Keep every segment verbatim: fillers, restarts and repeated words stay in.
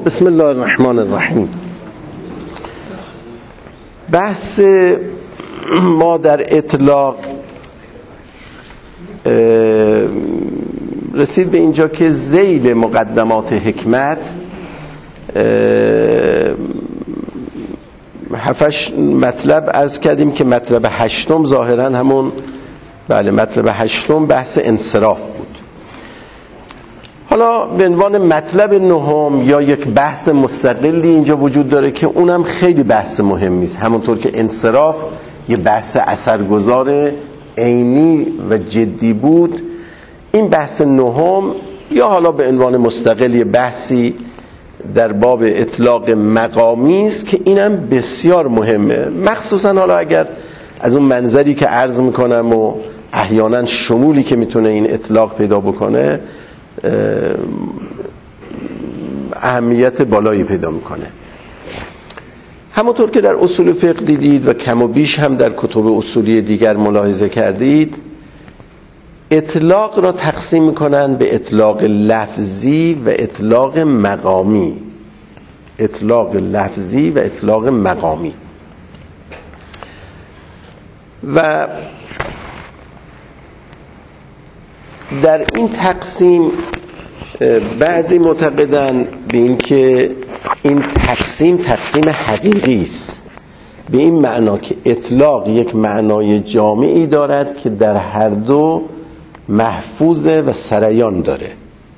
بسم الله الرحمن الرحیم. بحث ما در اطلاق رسید به اینجا که ذیل مقدمات حکمت هفتش مطلب عرض کردیم که مطلب هشتم ظاهرا همون بله مطلب هشتم بحث انصراف بود. حالا به عنوان مطلب نهم یا یک بحث مستقلی اینجا وجود داره که اونم خیلی بحث مهمی است، همونطور که انصراف یه بحث اثرگذار عینی و جدی بود. این بحث نهم یا حالا به عنوان مستقل یه بحثی در باب اطلاق مقامی است که اینم بسیار مهمه، مخصوصا حالا اگر از اون منظری که عرض میکنم و احیانا شمولی که میتونه این اطلاق پیدا بکنه اهمیت بالایی پیدا میکنه. همونطور که در اصول فقه دیدید و کم و بیش هم در کتب اصولی دیگر ملاحظه کردید، اطلاق را تقسیم میکنن به اطلاق لفظی و اطلاق مقامی. اطلاق لفظی و اطلاق مقامی و در این تقسیم بعضی معتقدن به این که این تقسیم تقسیم حقیقی است، به این معنا که اطلاق یک معنای جامعی دارد که در هر دو محفوظه و سریان داره.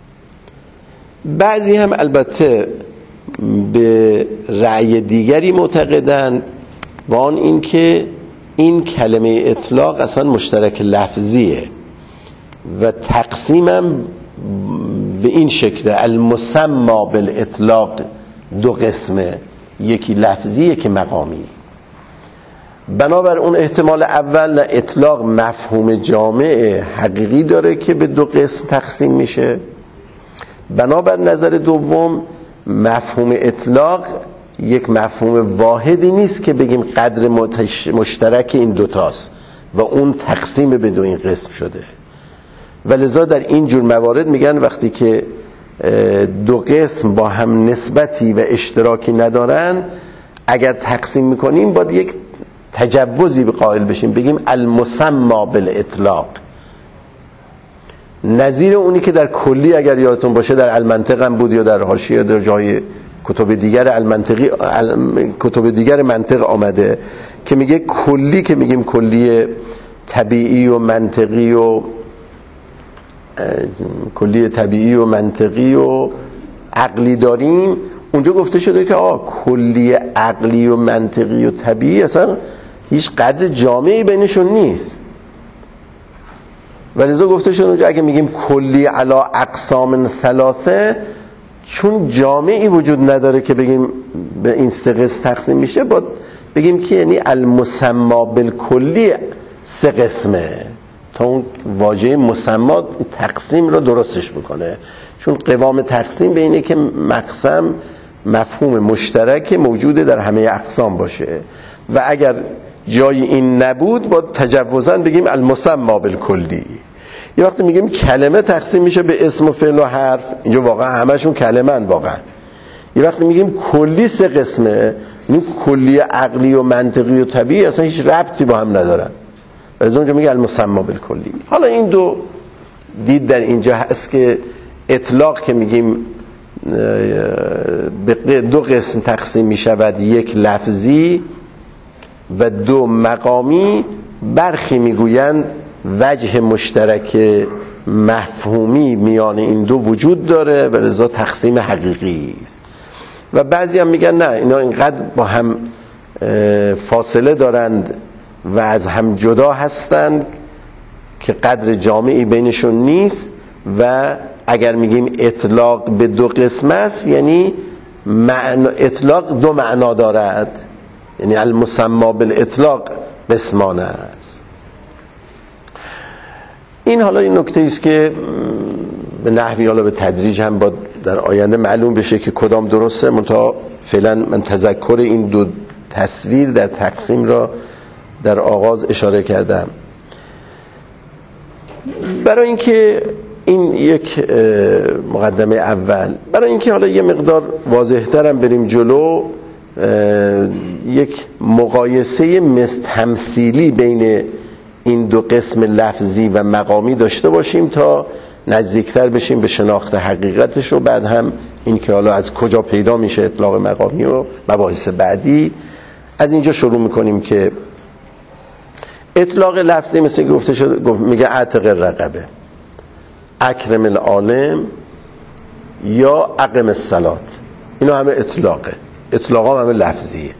بعضی هم البته به رأی دیگری معتقدند و آن این که این کلمه اطلاق اصلا مشترک لفظیه و تقسیمم به این شکل المسمى بالاطلاق دو قسمه، یکی لفظی یکی مقامی. بنابر اون احتمال اول نه اطلاق مفهوم جامع حقیقی داره که به دو قسم تقسیم میشه، بنابر نظر دوم مفهوم اطلاق یک مفهوم واحدی نیست که بگیم قدر مشترک این دوتاست و اون تقسیم به دو این قسم شده. ولذا در این جور موارد میگن وقتی که دو قسم با هم نسبتی و اشتراکی ندارن، اگر تقسیم میکنیم باید یک تجوزی به قائل بشیم، بگیم المسمى بالاطلاق، نظیر اونی که در کلی اگر یادتون باشه در المنطق هم بود یا در حاشیه در جای کتب دیگر المنطقی کتب دیگر منطق آمده که میگه کلی، که میگیم کلی طبیعی و منطقی و کلی طبیعی و منطقی و عقلی داریم، اونجا گفته شده که آه کلی عقلی و منطقی و طبیعی اصلا هیچ قدر جامعی بینشون نیست. ولذا گفته شده اونجا اگه میگیم کلی علی اقسام ثلاثه، چون جامعی وجود نداره که بگیم به این سه قسم تقسیم میشه، باید بگیم که یعنی المسمى بالکلی سه قسمه تا اون واژه مسمى تقسیم رو درستش بکنه، چون قوام تقسیم به اینه که مقسم مفهوم مشترک موجوده در همه اقسام باشه و اگر جای این نبود با تجوزاً بگیم المسمى بالکلی. یه وقتی میگیم کلمه تقسیم میشه به اسم و فعل و حرف، اینجا واقعا همشون کلمه ان واقعا. یه وقتی میگیم کلی سه قسمه، این کلی عقلی و منطقی و طبیعی اصلا هیچ ربطی با هم ندارن، از اونجا میگه المسمى بالکلی. حالا این دو دید در اینجا هست که اطلاق که میگیم به دو قسم تقسیم میشود، یک لفظی و دو مقامی. برخی میگویند وجه مشترک مفهومی میان این دو وجود داره و لذا تقسیم حقیقی است، و بعضی هم میگن نه، اینا اینقدر با هم فاصله دارند و از هم جدا هستند که قدر جامعی بینشون نیست و اگر میگیم اطلاق به دو قسم است یعنی معنا اطلاق دو معنا دارد، یعنی المسمى بالاطلاق قسمانه است. این حالا این نکته است که به نحوی حالا به تدریج هم با در آینده معلوم بشه که کدام درسته، منتها فعلا من تذکر این دو تصویر در تقسیم را در آغاز اشاره کردم برای اینکه این یک مقدمه اول. برای اینکه حالا یه مقدار واضح ترم بریم جلو، یک مقایسه تمثیلی بین این دو قسم لفظی و مقامی داشته باشیم تا نزدیکتر بشیم به شناخت حقیقتش، و بعد هم این که حالا از کجا پیدا میشه اطلاق مقامی و مباحث بعدی. از اینجا شروع میکنیم که اطلاق لفظی مثل که گفته شد، میگه اعتق الرقبه، اکرم العالم یا اقم الصلات، اینا همه اطلاقه، اطلاق هم همه لفظیه.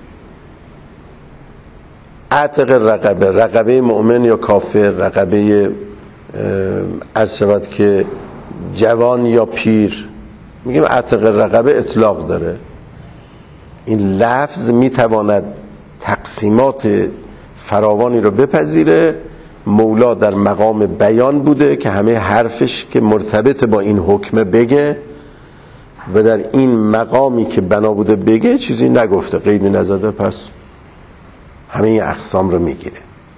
اعتق الرقبه، رقبه مؤمن یا کافر، رقبه عرض شود که جوان یا پیر، میگیم اعتق الرقبه اطلاق داره. این لفظ میتواند تقسیمات فراوانی رو بپذیره. مولا در مقام بیان بوده که همه حرفش که مرتبط با این حکمه بگه، و در این مقامی که بنا بوده بگه چیزی نگفته، قیدی نزده، پس همه این اقسام رو میگیره.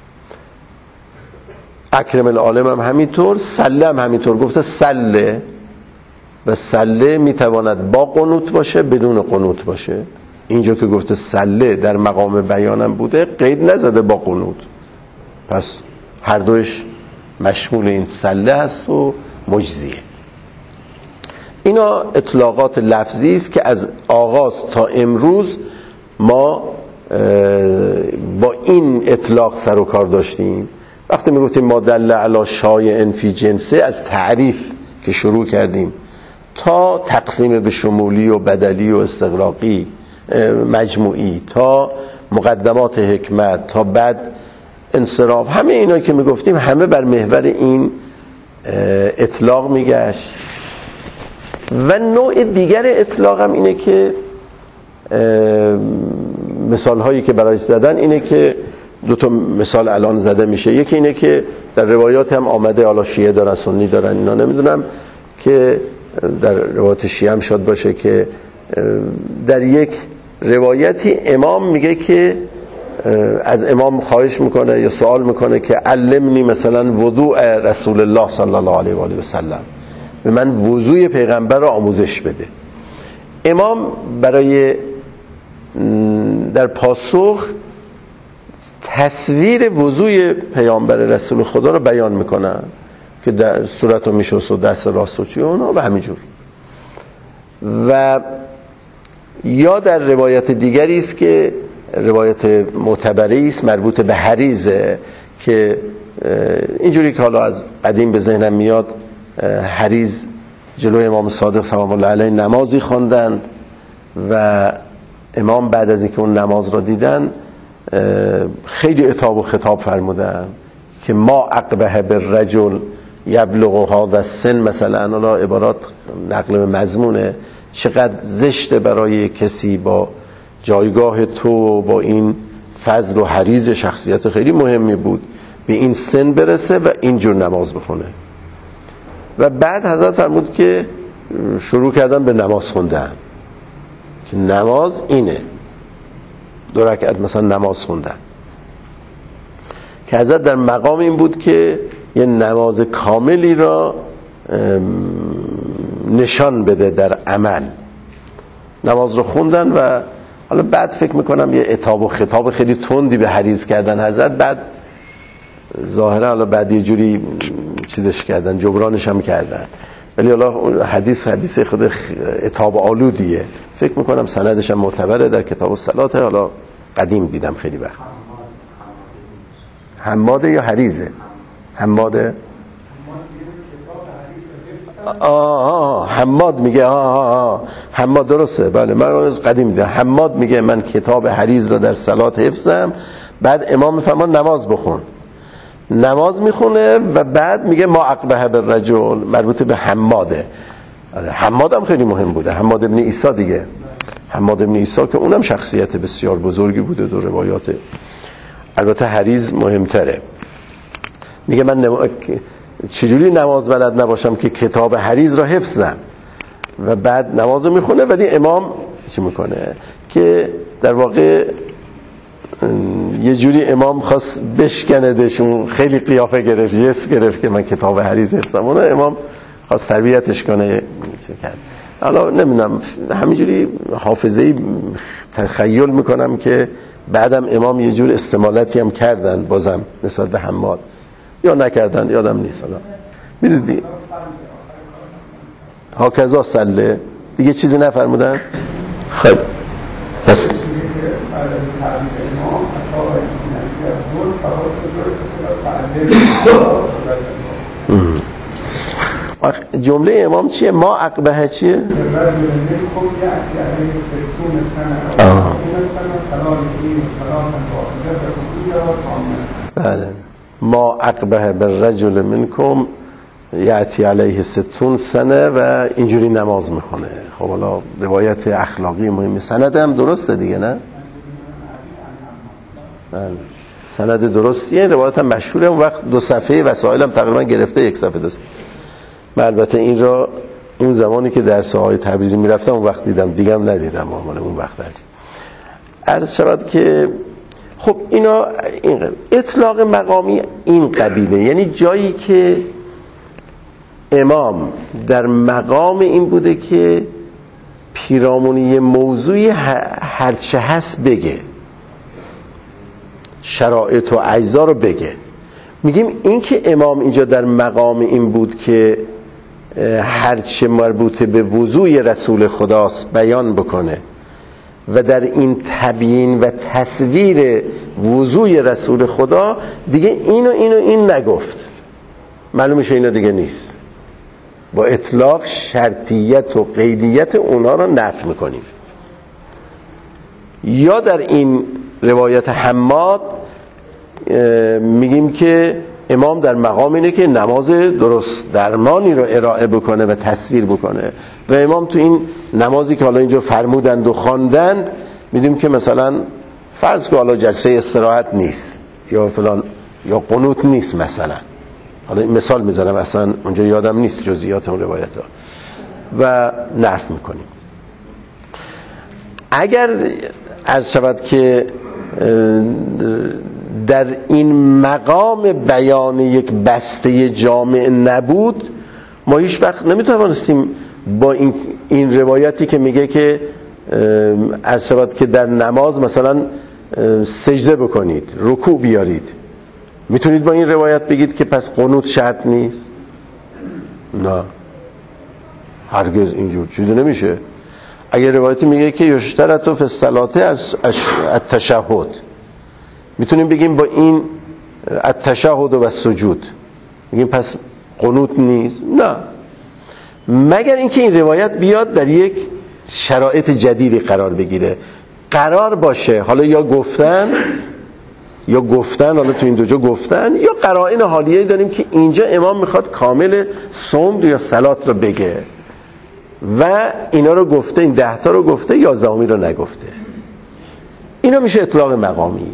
اکرم العالم هم همینطور، سله هم همینطور، گفته سله، و سله میتواند با قنوت باشه بدون قنوت باشه. اینجا که گفته سله در مقام بیانم بوده، قید نزده با قنوت، پس هر دوش مشمول این سله هست و مجزیه. اینا اطلاقات لفظی است که از آغاز تا امروز ما با این اطلاق سر و کار داشتیم. وقتی میگفتیم ما دل علی شایع فی جنسه، از تعریف که شروع کردیم تا تقسیم به شمولی و بدلی و استغراقی مجموعی، تا مقدمات حکمت، تا بعد انصراف، همه اینا که میگفتیم همه بر محور این اطلاق میگشت. و نوع دیگر اطلاق هم اینه که مثال هایی که برای زدن اینه که دو تا مثال الان زده میشه. یکی اینه که در روایات هم آمده، حالا شیعه دارن سنی دارن اینا نمیدونم، که در روایات شیعه هم شاد باشه که در یک روایتی امام میگه که از امام خواهش میکنه یا سوال میکنه که علمنی مثلا وضوء رسول الله صلی الله علیه و آله و سلم، به من وضوء پیغمبر را آموزش بده. امام برای در پاسخ تصویر وضوء پیامبر رسول خدا رو بیان میکنن که در صورت رو میشست و دست راست و چی اونا و همینجور. و یا در روایت دیگری است که روایت معتبری است مربوط به حریزه، که اینجوری که حالا از قدیم به ذهنم میاد، حریز جلوی امام صادق سلام الله علیه نمازی خواندند و امام بعد از اینکه اون نماز را دیدن خیلی عتاب و خطاب فرمودن که ما عقبه بالرجل یبلغ هذا السن، مثلا حالا عبارات نقل به مضمونه، چقدر زشته برای کسی با جایگاه تو، با این فضل و حریز، شخصیت خیلی مهمی بود، به این سن برسه و اینجور نماز بخونه. و بعد حضرت فرمود که شروع کردن به نماز خوندن، که نماز اینه، دو رکعت مثلا نماز خوندن، که حضرت در مقام این بود که یه نماز کاملی را نشان بده در عمل. نماز رو خوندن و حالا بعد فکر میکنم یه عتاب و خطاب خیلی تندی به حریز کردن حضرت، بعد ظاهرا حالا بعد یه جوری چیزش کردن، جبرانش هم کردن، ولی حالا حدیث حدیث خود عتاب آلودیه، فکر میکنم سندش هم معتبره، در کتاب الصلات، حالا قدیم دیدم خیلی وقت. حماده یا حریزه؟ حماده؟ آه آه حماد میگه، آه آه حماد درسته، بله من از قدیم دیدم. حماد میگه من کتاب حریز را در صلات حفظم، بعد امام فرمان نماز بخون، نماز میخونه و بعد میگه ما عقبه بالرجل، مربوط به حماده. حماد هم خیلی مهم بوده، حماد ابن عیسی دیگه، حماد ابن عیسی که اونم شخصیت بسیار بزرگی بوده، دو روایات. البته حریز مهمتره. میگه من نم... چجوری نماز بلد نباشم که کتاب حریز را حفظم، و بعد نماز رو میخونه، ولی امام چی میکنه که در واقع یه جوری امام خواست بشکنه دشون، خیلی قیافه گرفت، جس گرفت که من کتاب حریز حفظم، اونو امام خواست تربیتش کنه چه کرد. حالا نمیدونم همینجوری حافظه‌ای تخیل میکنم که بعدم امام یه جور استمالتی هم کردن بازم نسبت به حماد یا نکردن یادم نیست. حالا میدونی ها کذا سله دیگه چیزی نفرمودن. خب پس جمله امام چیه؟ ما عقبه چیه؟ آه. بله ما عقبه بالرجل منکم یأتی علیه ستون سنه و اینجوری نماز میخونه. خب حالا روایت اخلاقی مهم سند هم درسته دیگه نه؟ بله سند درستیه. روایت هم مشهوره. اون وقت دو صفحه وسائل هم تقریبا گرفته یک صفحه دوست. من البته این را اون زمانی که درس های تبریزی میرفتم اون وقت دیدم دیگه هم ندیدم مال اون وقت هرچی. عرض شود که خب اینا این قبیل. اطلاق مقامی این قبیله یعنی جایی که امام در مقام این بوده که پیرامونی موضوعی هرچه هست بگه شرایط و اجزا رو بگه. میگیم این که امام اینجا در مقام این بود که هرچه مربوط به وضوع رسول خداست بیان بکنه و در این تبیین و تصویر وضوع رسول خدا دیگه اینو اینو این نگفت. معلوم میشه اینو دیگه نیست. با اطلاق شرطیت و قیدیت اونا رو نفی میکنیم. یا در این روایت حماد میگیم که امام در مقام اینه که نماز درست درمانی رو ارائه بکنه و تصویر بکنه و امام تو این نمازی که حالا اینجا فرمودند و خواندند میدیم که مثلا فرض که حالا جلسه استراحت نیست یا فلان یا قنوت نیست مثلا، حالا این مثال میزنم اصلا اونجا یادم نیست جزئیات اون روایت ها و نفی میکنیم. اگر عرض شود که در این مقام بیان یک بسته جامع نبود ما هیچ وقت نمیتوانستیم با این این روایتی که میگه که عرض شود که در نماز مثلا سجده بکنید رکوع بیارید، میتونید با این روایت بگید که پس قنوت شرط نیست؟ نه هرگز اینجور چیزی نمیشه. اگر روایتی میگه که یشترط فی الصلاة از التشهد میتونیم بگیم با این التشهد و السجود میگیم پس قنوت نیست؟ نه، مگر اینکه این روایت بیاد در یک شرایط جدیدی قرار بگیره، قرار باشه حالا یا گفتن یا گفتن حالا تو این دو جا گفتن یا قرائن حالیه داریم که اینجا امام میخواد کامل صوم یا صلات رو بگه و اینا رو گفته، این ده تا رو گفته یازدهمی رو نگفته. اینا میشه اطلاق مقامی.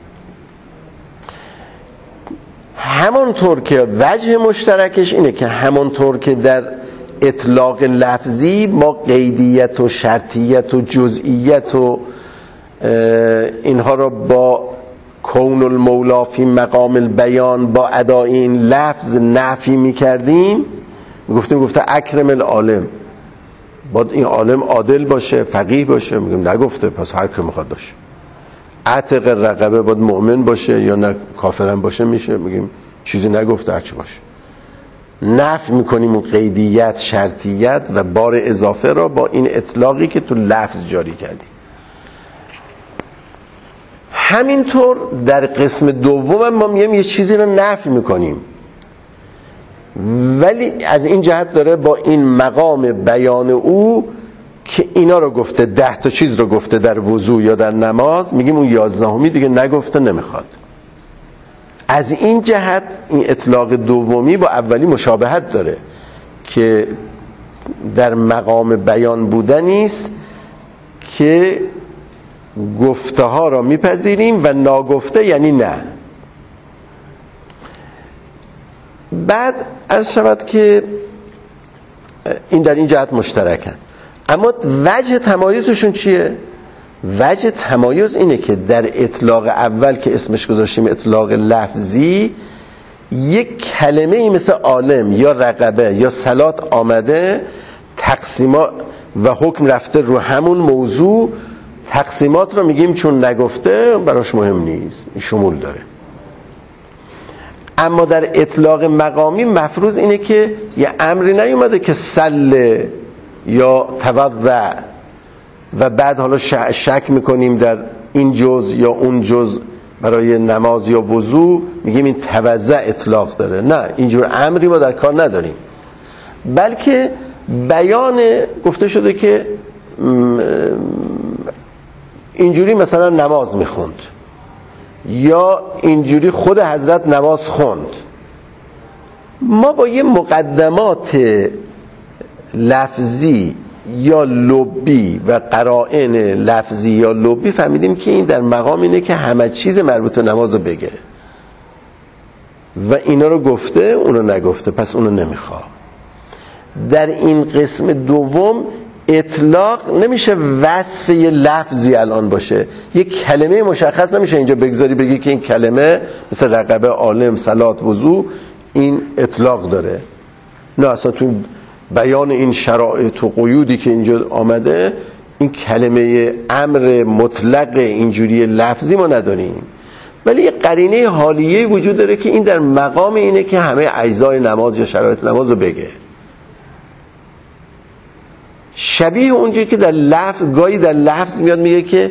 همانطور که وجه مشترکش اینه که همانطور که در اطلاق لفظی ما قیدیت و شرطیت و جزئیت و اینها رو با کون المولا فی مقام البیان با ادای این لفظ نفی میکردیم، میگفتیم گفته اکرم العالم، باید این عالم عادل باشه فقیه باشه، میگیم نگفته پس هر که میخواد باشه. عتق رقبه باید مؤمن باشه یا نه کافرم باشه میشه، میگیم چیزی نگفته هرچی باشه. نفی میکنیم اون قیدیت شرطیت و بار اضافه را با این اطلاقی که تو لفظ جاری کردیم. همینطور در قسم دوم ما میگیم یه چیزی رو نفی میکنیم ولی از این جهت داره با این مقام بیان او که اینا رو گفته، ده تا چیز رو گفته در وضو یا در نماز، میگیم اون یازدهمی دیگه نگفته نمیخواد. از این جهت این اطلاق دومی با اولی مشابهت داره که در مقام بیان بودنی است که گفته ها را میپذیریم و ناگفته یعنی نه. بعد عرض شود که این در این جهت مشترکن، اما وجه تمایزشون چیه؟ وجه تمایز اینه که در اطلاق اول که اسمش گذاشتیم اطلاق لفظی یک کلمه ای مثل عالم یا رقبه یا صلات آمده، تقسیمات و حکم رفته رو همون موضوع، تقسیمات رو میگیم چون نگفته براش مهم نیست، شمول داره. اما در اطلاق مقامی مفروض اینه که یه امری نیومده که سل یا توضع و بعد حالا شک میکنیم در این جز یا اون جز برای نماز یا وضو میگیم این توضع اطلاق داره. نه، اینجور امری ما در کار نداریم، بلکه بیان گفته شده که اینجوری مثلا نماز میخوند یا اینجوری خود حضرت نماز خوند. ما با یه مقدمات لفظی یا لبی و قرائن لفظی یا لبی فهمیدیم که این در مقام اینه که همه چیز مربوط به نماز رو بگه و اینا رو گفته اونو نگفته، پس اونو نمیخواد. در این قسم دوم اطلاق نمیشه وصف یه لفظی الان باشه، یه کلمه مشخص نمیشه اینجا بگذاری بگی که این کلمه مثل رقبه، عالم، صلات، وضو این اطلاق داره. نه، اصلا تو بیان این شرایط و قیودی که اینجا آمده این کلمه امر مطلق اینجوری لفظی ما نداریم، ولی یه قرینه حالیه وجود داره که این در مقام اینه که همه اجزای نماز یا شرایط نماز رو بگه. شبیه اونجایی که در لفظ گاهی در لفظ میاد میگه که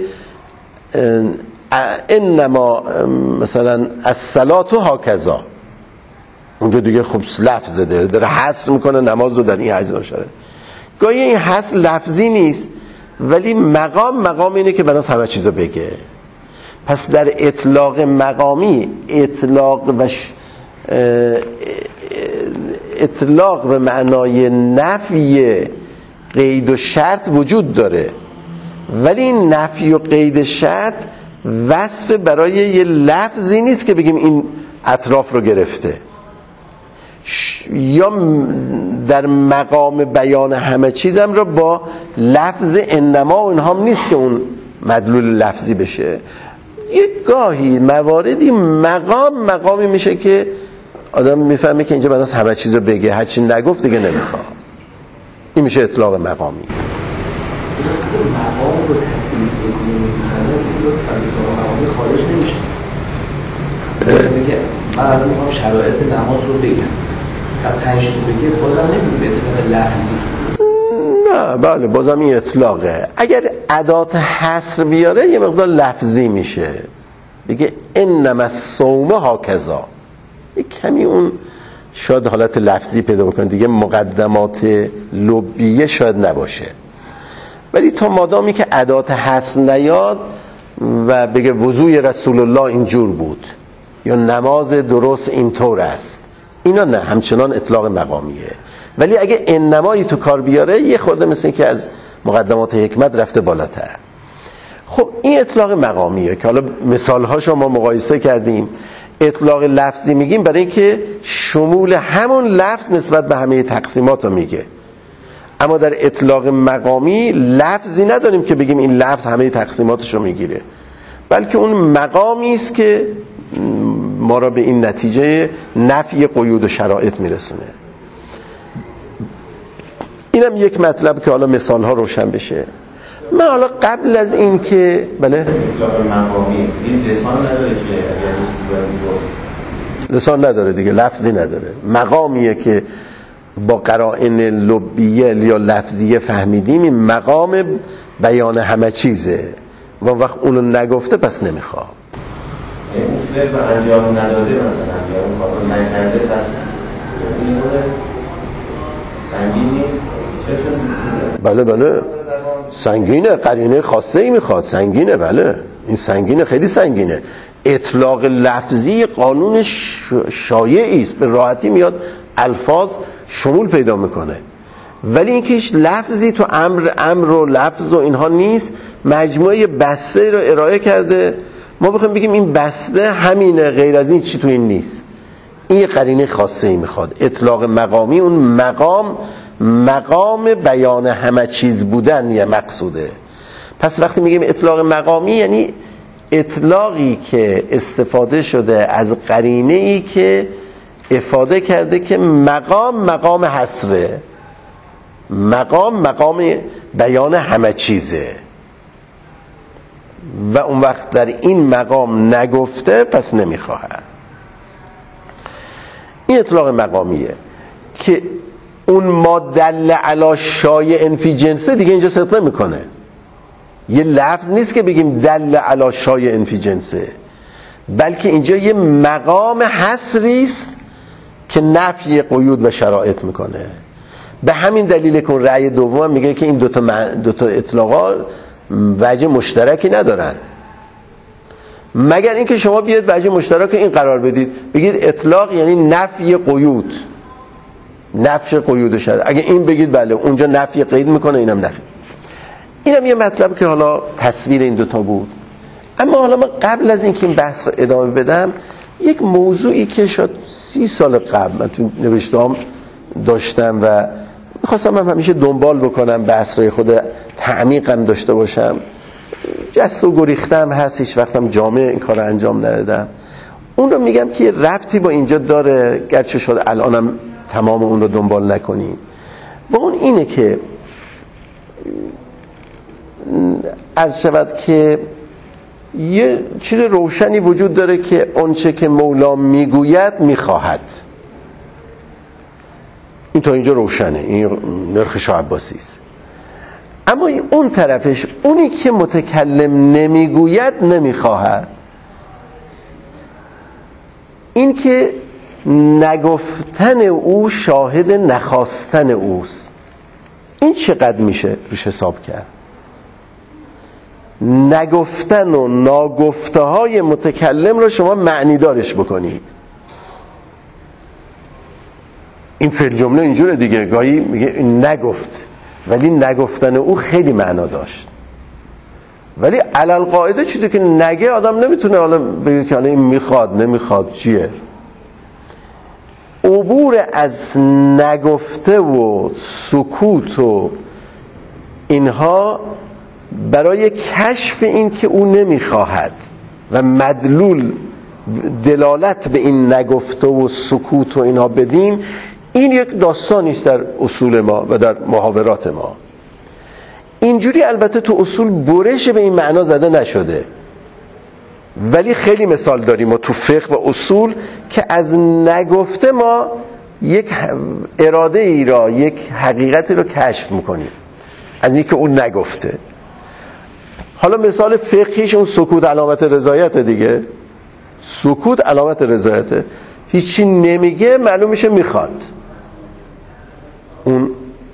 انما مثلا الصلاه هکذا، اونجا دیگه خب لفظ داره داره حصر میکنه نماز رو در این اجزا شده. گاهی این حصر لفظی نیست ولی مقام مقام اینه که بناس همه چیزو بگه. پس در اطلاق مقامی اطلاق و ش... اطلاق به معنای نفی قید و شرط وجود داره، ولی این نفی و قید شرط وصف برای یه لفظی نیست که بگیم این اطراف رو گرفته. یا در مقام بیان همه چیزم رو با لفظ انما و اینها هم نیست که اون مدلول لفظی بشه. یک گاهی مواردی مقام مقامی میشه که آدم میفهمه که اینجا بناس همه چیز رو بگه، هرچی نگفت دیگه نمیخواد. این میشه اطلاق مقامی. مقام رو تصریح بکنیم میکنه که اطلاق مقامی خارج نمیشه. میگه من میخوام شرایط نماز رو بگم، تا پنج تا بگه بازم نمیگه اطلاق لفظی. نه بله بازم این اطلاقه. اگر ادات حصر بیاره یه مقدار لفظی میشه، بگه انما الصوم هکذا، یک کمی اون شاید حالت لفظی پیدا بکنه دیگه، مقدمات لبیه شاید نباشه. ولی تا مادامی که ادات حصر نیاد و بگه وضوی رسول الله اینجور بود یا نماز درست اینطور است، اینا نه، همچنان اطلاق مقامیه. ولی اگه انمایی تو کار بیاره یه خورده مثل این که از مقدمات حکمت رفته بالاتر. خب این اطلاق مقامیه که حالا مثالهاشو ما مقایسه کردیم. اطلاق لفظی میگیم برای اینکه شمول همون لفظ نسبت به همه تقسیمات رو میگه، اما در اطلاق مقامی لفظی نداریم که بگیم این لفظ همه تقسیماتش رو میگیره، بلکه اون مقامی است که ما را به این نتیجه نفی قیود و شرایط میرسونه. اینم یک مطلب که حالا مثال ها روشن بشه. من حالا قبل از این که بله اطلاق مقامی این لسان نداره که لسان نداره دیگه، لفظی نداره، مقامیه که با قرائن لبیه یا لفظیه فهمیدیم این مقام بیان همه چیزه و وقت اونو نگفته پس نمیخواد. اون فعل انجام نداده مثلا یا اون کارو نکرده پس این بوده سنگینی بله بله سنگینه، قرینه خاصه ای میخواد، سنگینه، بله این سنگینه، خیلی سنگینه. اطلاق لفظی قانون شایعی است، به راحتی میاد الفاظ شمول پیدا میکنه، ولی اینکه هیچ لفظی تو امر امر و لفظ و اینها نیست، مجموعه بسته رو ارائه کرده، ما بخوایم بگیم این بسته همینه، غیر از این چی تو این نیست، این یه قرینه خاصه ای میخواد. اطلاق مقامی اون مقام مقام بیان همه چیز بودن یه مقصوده. پس وقتی میگیم اطلاق مقامی یعنی اطلاقی که استفاده شده از قرینه‌ای که افاده کرده که مقام مقام حصره، مقام مقام بیان همه چیزه و اون وقت در این مقام نگفته پس نمیخواهد. این اطلاق مقامیه که اون ما دل علی شایع فی جنسه دیگه اینجا صدق نمیکنه. یه لفظ نیست که بگیم دل علی شایع فی جنسه، بلکه اینجا یه مقام حصری است که نفی قیود و شرایط میکنه. به همین دلیل که اون رأی دوم میگه که این دوتا, دوتا اطلاقات وجه مشترکی ندارند، مگر اینکه شما بیاید وجه مشترک این قرار بدید، بگید اطلاق یعنی نفی قیود، نفی قیود شد. اگه این بگید بله اونجا نفی قید میکنه، اینم نفی. اینم یه مطلب که حالا تصویر این دوتا بود. اما حالا من قبل از اینکه این بحث رو ادامه بدم، یک موضوعی که شاید سی سال قبل من تو نوشته‌ام داشتم و میخواستم هم همیشه دنبال بکنم، بحث رو خود تعمیقم داشته باشم، جست و گریختم هست، هیچ وقتم جامع این کار رو انجام ندادم. اون رو میگم که ربطی با اینجا داره، گرچه شد الانم تمام اون رو دنبال نکنیم. با اون اینه که عرض شود که یه چیز روشنی وجود داره که آنچه که مولا میگوید میخواهد. این تا اینجا روشنه، این نرخ شاه عباسی است. اما اون طرفش، اونی که متکلم نمیگوید نمیخواهد، این که نگفتن او شاهد نخواستن اوست. این چقدر میشه روش حساب کرد؟ نگفتن و ناگفته های متکلم رو شما معنی دارش بکنید. این فعل جمله اینجوره دیگه، گاهی میگه نگفت، ولی نگفتن او خیلی معنا داشت. ولی علل قاعده چیزی که نگه آدم نمیتونه حالا بگه که این میخواد نمیخواد چیه. عبور از نگفته و سکوت و اینها برای کشف این که او نمیخواهد و مدلول دلالت به این نگفته و سکوت و اینها بدیم، این یک داستانی است در اصول ما و در محاورات ما. اینجوری البته تو اصول برش به این معنا زده نشده، ولی خیلی مثال داریم ما تو فقه و اصول که از نگفته ما یک اراده ای را، یک حقیقتی را کشف میکنیم از اینکه اون نگفته. حالا مثال فقهیش اون سکوت علامت رضایت دیگه. سکوت علامت رضایته، هیچی نمیگه معلوم میشه میخواد. اون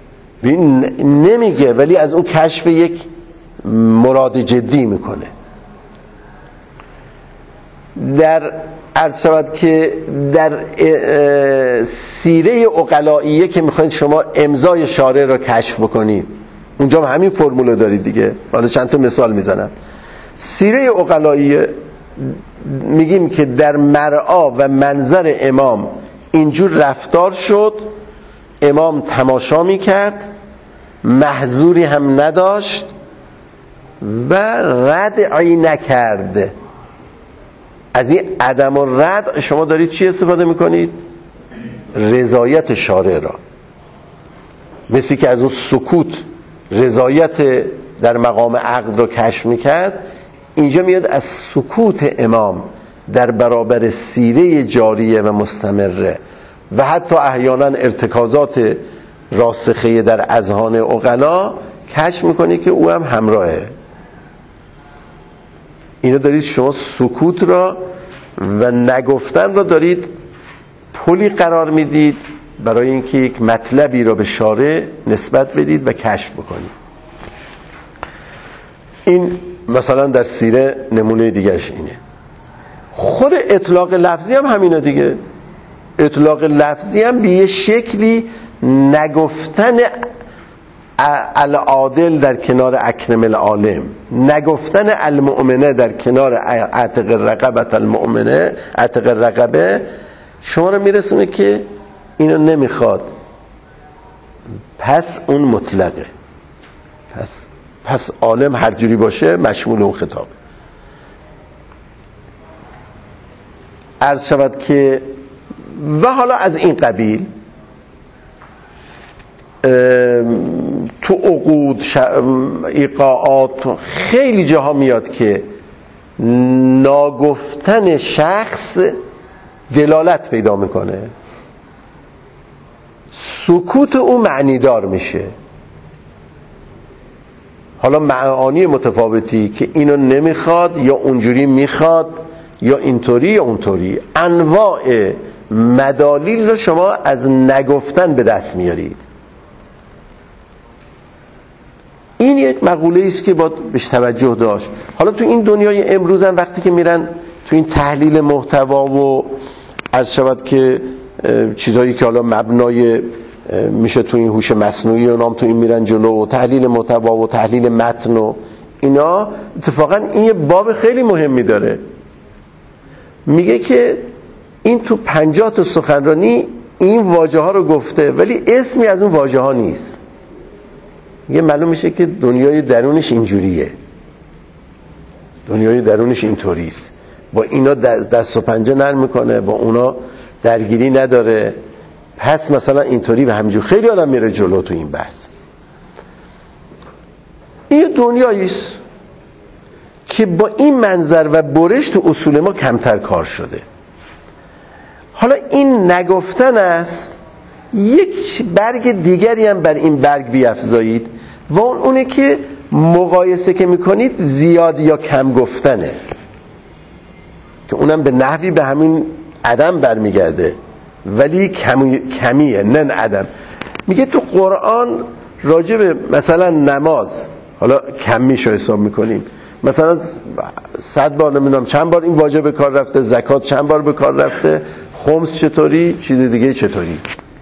نمیگه ولی از اون کشف یک مراد جدی میکنه. در عرض شود که در سیره عقلائیه که میخواید شما امضای شارع را کشف بکنید، اونجا هم همین فرمول دارید دیگه. حالا چند تا مثال میزنم. سیره عقلائیه میگیم که در مرعا و منظر امام اینجور رفتار شد، امام تماشا میکرد، محظوری هم نداشت و ردعی نکرد. از این عدم و رد شما دارید چی استفاده میکنید؟ رضایت شارع را. مثل که از اون سکوت رضایت در مقام عقد رو کشف میکرد، اینجا میاد از سکوت امام در برابر سیره جاریه و مستمره و حتی احیانا ارتکازات راسخه در اذهان عقلا کشف میکنی که او هم همراهه. اینو دارید شما سکوت را و نگفتن را دارید پلی قرار میدید برای اینکه یک مطلبی را به شارع نسبت بدید و کشف بکنید. این مثلا در سیره نمونه دیگرش اینه. خود اطلاق لفظی هم همینه دیگه. اطلاق لفظی هم به یه شکلی نگفتن العادل در کنار اکرم العالم، نگفتن المؤمنه در کنار عتق الرقبه المؤمنه، عتق الرقبه شما رو میرسونه که اینو نمیخواد، پس اون مطلقه، پس پس عالم هر جوری باشه مشمول اون خطاب. عرض شود که و حالا از این قبیل تو عقود ایقاعات خیلی جاها میاد که ناگفتن شخص دلالت پیدا میکنه، سکوت او معنیدار میشه. حالا معانی متفاوتی که اینو نمیخواد یا اونجوری میخواد یا اینطوری یا اونطوری، انواع مدالیل رو شما از نگفتن به دست میارید. این یک مقوله است که باید بهش توجه داشت. حالا تو این دنیای امروز هم وقتی که میرن تو این تحلیل محتوا و عرض شود که چیزایی که حالا مبنای میشه تو این هوش مصنوعی و نام تو این میرن جلو و تحلیل محتوا و تحلیل متن و اینا، اتفاقا این یه باب خیلی مهمی داره. میگه که این تو پنجاه تا سخنرانی این واژه ها رو گفته ولی اسمی از اون واژه ها نیست. یه معلوم میشه که دنیای درونش اینجوریه، دنیای درونش اینطوریست، با اینا دست و پنجه نرم میکنه، با اونا درگیری نداره. پس مثلا اینطوری و همینجور خیلی آدم میره جلو تو این بحث. این دنیاییست که با این منظر و برش تو اصول ما کمتر کار شده. حالا این نگفتن است. یک برگ دیگری هم بر این برگ بیفزایید و اون اونه که مقایسه که میکنید زیاد یا کم گفتنه، که اونم به نحوی به همین عدم برمیگرده ولی کمی کمیه نه عدم. میگه تو قرآن راجع به مثلا نماز، حالا کمیشو حساب میکنیم، مثلا صد بار نمیدونم چند بار این واژه به کار رفته، زکات چند بار به کار رفته، خمس چطوری، چیز دیگه چطوری.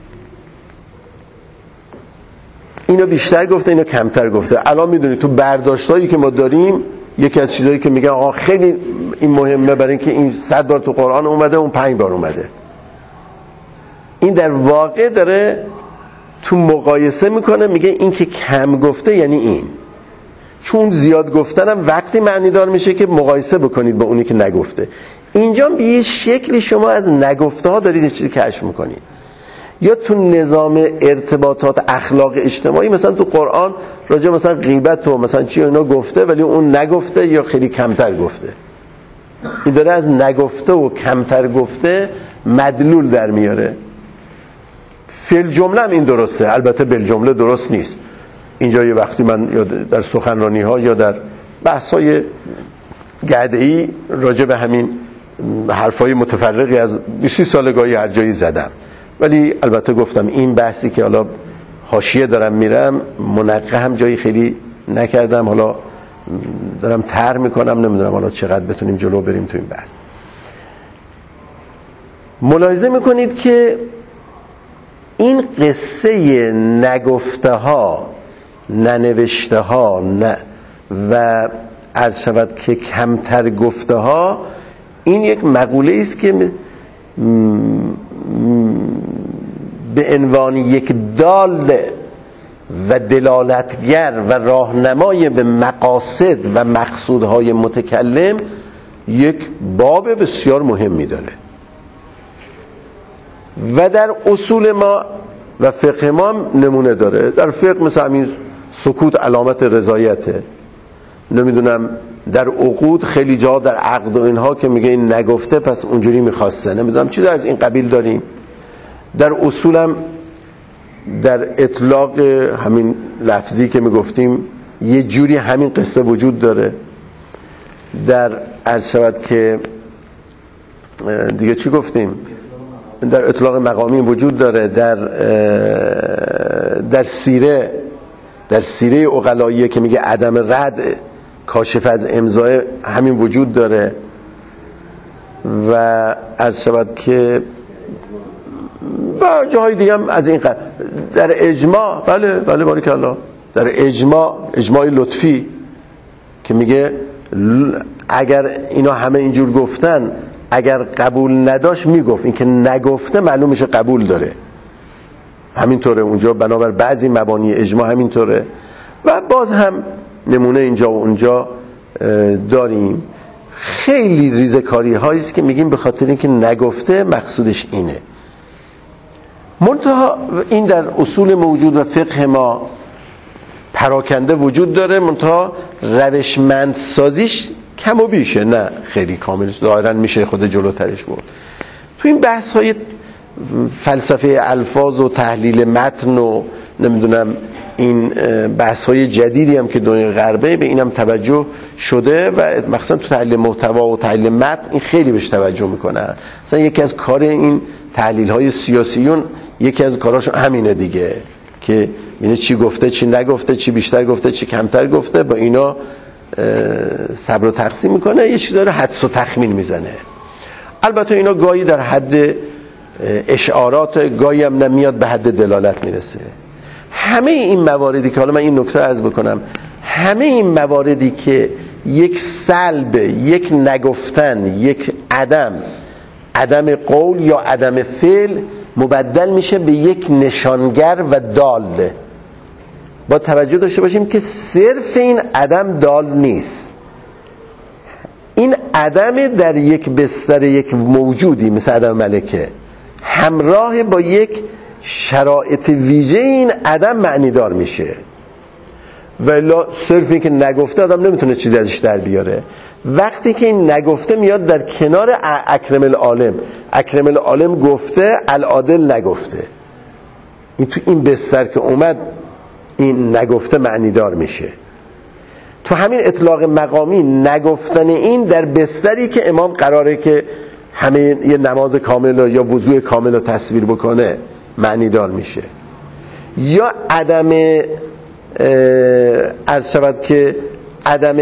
اینو بیشتر گفته اینو کمتر گفته. الان میدونید تو برداشتایی که ما داریم یکی از چیزایی که میگن آقا خیلی این مهمه برای اینکه این صد بار تو قرآن اومده اون پنج بار اومده، این در واقع داره تو مقایسه میکنه، میگه این که کم گفته یعنی این، چون زیاد گفتنم وقتی معنی دار میشه که مقایسه بکنید با اونی که نگفته. اینجا به یه شکلی شما از نگفته ها دارید چیزی کشف میکنید. یا تو نظام ارتباطات اخلاق اجتماعی مثلا تو قرآن راجع مثلا غیبت و مثلا چی اینا گفته ولی اون نگفته یا خیلی کمتر گفته. این داره از نگفته و کمتر گفته مدلول در میاره. فیل جمله هم این درسته، البته بل جمله درست نیست. اینجا یه وقتی من یا در سخنرانی ها یا در بحث های گرده‌ای راجع به همین حرفای متفرقی از بیست سالگاهی هر جایی زدم، ولی البته گفتم این بحثی که حالا حاشیه دارم میرم منقه هم جایی خیلی نکردم، حالا دارم طرح میکنم، نمیدونم حالا چقدر بتونیم جلو بریم تو این بحث. ملاحظه میکنید که این قصه نگفته ها، ننوشته ها نه و عرض شود که کمتر گفته ها، این یک مقوله است که به عنوان یک دال و دلالتگر و راهنمای به مقاصد و مقصودهای متکلم یک باب بسیار مهمی داره و در اصول ما و فقه ما نمونه داره. در فقه مثل همین سکوت علامت رضایته، نمیدونم در عقود خیلی جا در عقد و اینها که میگه این نگفته پس اونجوری میخواسته، نمیدونم چیزا از این قبیل داریم. در اصولم در اطلاق همین لفظی که میگفتیم یه جوری همین قصه وجود داره. در عرض شود که دیگه چی گفتیم، در اطلاق مقامی وجود داره. در در سیره در سیره عقلاییه که میگه عدم رد کاشف از امضای همین وجود داره. و عرض شود که با جاهای دیگه هم از این قبل در اجماع، بله بله بارک الله، در اجماع اجماع لطفی که میگه اگر اینا همه اینجور گفتن اگر قبول نداشت میگفت، این که نگفته معلوم میشه قبول داره. همینطوره اونجا بنابر بعضی مبانی اجماع همینطوره. و باز هم نمونه اینجا و اونجا داریم. خیلی ریزکاری هایی است که میگیم به خاطر اینکه نگفته مقصودش اینه. منتها این در اصول موجود و فقه ما پراکنده وجود داره، منتها روشمندسازیش کم و بیشه، نه خیلی کاملش ظاهرا میشه خود جلوترش بود. تو این بحث های فلسفه الفاظ و تحلیل متن و نمیدونم این بحث های جدیدی هم که دنیای غربه به اینم توجه شده و مثلا تو تحلیل محتوا و تحلیل متن این خیلی بهش توجه میکنن. مثلا یکی از کار این تحلیل های سیاسیون یکی از کاراشون همینه دیگه، که اینه چی گفته چی نگفته، چی بیشتر گفته چی کمتر گفته، با اینا صبر و تقسیم میکنه، یه چیزا رو حدس و تخمین میزنه. البته اینا گاهی در حد اشعارات، گاهی هم نمیاد به حد دلالت میرسه. همه این مواردی که حالا من این نکته عرض بکنم، همه این مواردی که یک سلب، یک نگفتن، یک عدم، عدم قول یا عدم فعل مبدل میشه به یک نشانگر و دال. با توجه داشته باشیم که صرف این عدم دال نیست. این عدم در یک بستر یک موجودی مثل عدم ملکه همراه با یک شرایط ویژه این عدم معنی دار میشه. ولی صرف این که نگفته آدم نمیتونه چیزی درش در بیاره. وقتی که این نگفته میاد در کنار اکرم العالم، اکرم العالم گفته العادل نگفته، این تو این بستر که اومد این نگفته معنی دار میشه. تو همین اطلاق مقامی نگفتن این در بستری که امام قراره که همه یه نماز کامل یا وضوء کامل رو تصویر بکنه معنی دار میشه. یا عدم عرض شود که عدم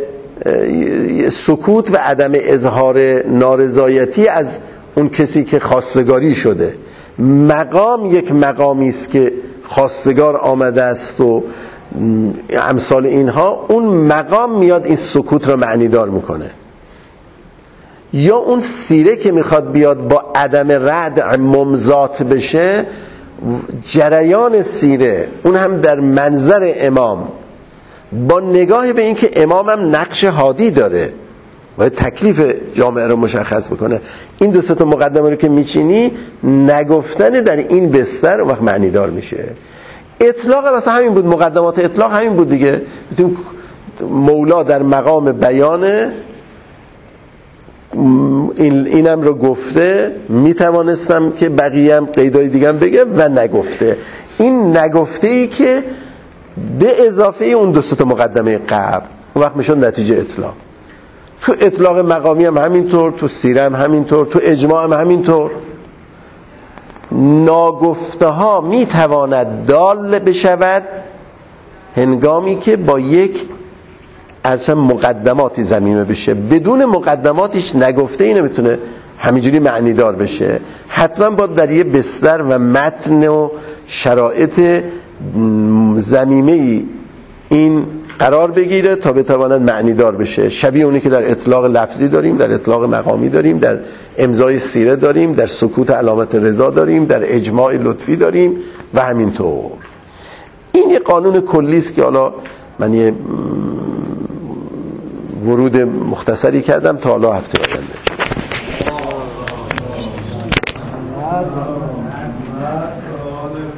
سکوت و عدم اظهار نارضایتی از اون کسی که خواستگاری شده. مقام یک مقامی است که خواستگار آمده است و امثال اینها، اون مقام میاد این سکوت رو معنی دار میکنه. یا اون سیره که میخواد بیاد با عدم رد ممزات بشه، جریان سیره اون هم در منظر امام با نگاه به این که امام هم نقش هادی داره، باید تکلیف جامعه رو مشخص بکنه. این دو سه تا مقدمه رو که میچینی، نگفتن در این بستر اون وقت معنی دار میشه. اطلاق مثلا همین بود، مقدمات اطلاق همین بود دیگه. مولا در مقام بیان این اینم رو گفته، میتوانستم که بقیه هم قیدای دیگه هم بگم و نگفته. این نگفته ای که به اضافه اون دو سه تا مقدمه قبل، اون وقت میشون نتیجه اطلاق. تو اطلاق مقامی هم همینطور، تو سیره هم همینطور، تو اجماع هم همینطور. ناگفته ها میتواند دال بشود هنگامی که با یک اصلا مقدماتی ضمیمه بشه. بدون مقدماتش نگفته ای نمیتونه همینجوری معنی دار بشه. حتما باید در یه بستر و متن و شرایط ضمیمه ای این قرار بگیره تا بتواند معنی دار بشه. شبیه اونی که در اطلاق لفظی داریم، در اطلاق مقامی داریم، در امضای سیره داریم، در سکوت علامت رضا داریم، در اجماع لطفی داریم و همینطور. این یه قانون کلی است که حالا من یه ورود مختصری کردم تا حالا هفته آینده.